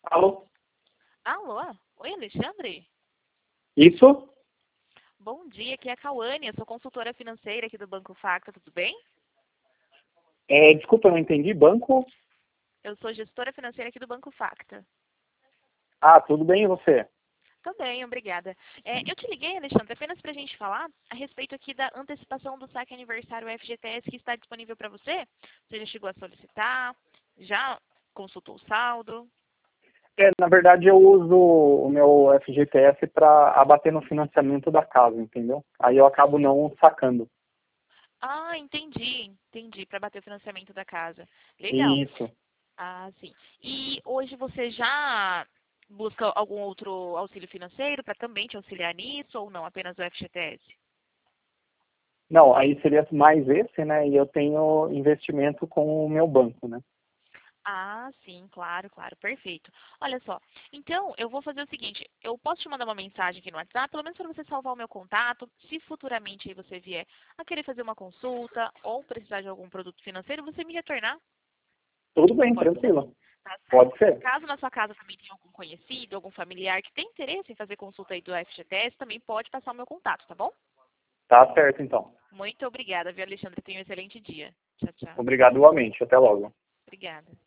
Alô? Alô? Oi, Alexandre? Isso? Bom dia, aqui é a Cauane, eu sou consultora financeira aqui do Banco Facta, tudo bem? Desculpa, eu não entendi. Banco? Eu sou gestora financeira aqui do Banco Facta. Ah, tudo bem, e você? Tô bem, obrigada. Eu te liguei, Alexandre, apenas para a gente falar a respeito aqui da antecipação do saque aniversário FGTS que está disponível para você. Você já chegou a solicitar? Já consultou o saldo? Na verdade, eu uso o meu FGTS para abater no financiamento da casa, entendeu? Aí eu acabo não sacando. Ah, entendi, para bater o financiamento da casa. Legal. Isso. Ah, sim. E hoje você já busca algum outro auxílio financeiro para também te auxiliar nisso ou não, apenas o FGTS? Não, aí seria mais esse, né? E eu tenho investimento com o meu banco, né? Ah, sim, claro, perfeito. Olha só, então eu vou fazer o seguinte, eu posso te mandar uma mensagem aqui no WhatsApp, pelo menos para você salvar o meu contato, se futuramente aí você vier a querer fazer uma consulta ou precisar de algum produto financeiro, você me retornar, Tudo bem, pode ser? tranquilo. Tá certo. Pode ser. Caso na sua casa também tenha algum conhecido, algum familiar que tem interesse em fazer consulta aí do FGTS, também pode passar o meu contato, tá bom? Tá certo, então. Muito obrigada, viu, Alexandre? Tenha um excelente dia. Tchau, tchau. Obrigado igualmente. Até logo. Obrigada.